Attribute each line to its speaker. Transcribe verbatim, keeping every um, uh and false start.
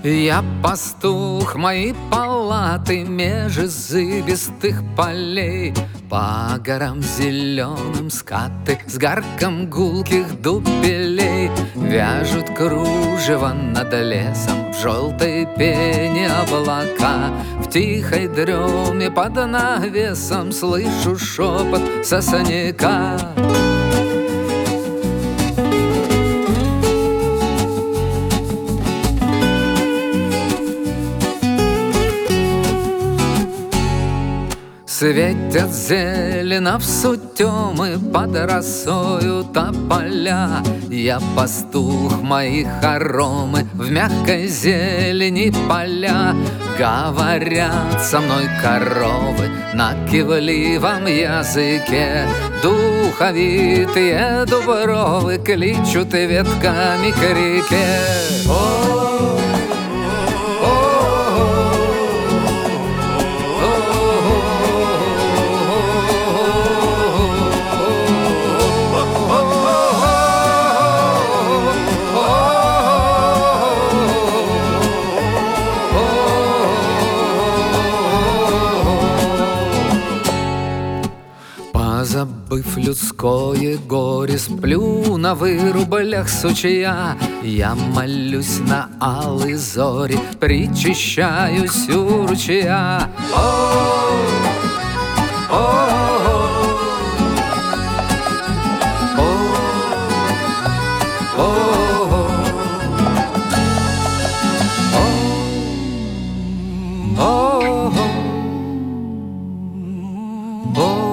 Speaker 1: Я пастух, мои палаты меж зыбистых полей, по горам зеленым скаты с гарком гулких дупелей вяжут кружево над лесом в желтой пене облака. В тихой дреме под навесом слышу шепот сосняка. Светят зелено в сутемы под росою тополя. Я пастух, мои хоромы в мягкой зелени поля. Говорят со мной коровы на кивливом языке. Духовитые дубровы кличут ветками к реке. О, забыв людское горе, сплю на вырублях сучья. Я молюсь на алой зоре, причащаюсь у ручья. О, о, о, о, о.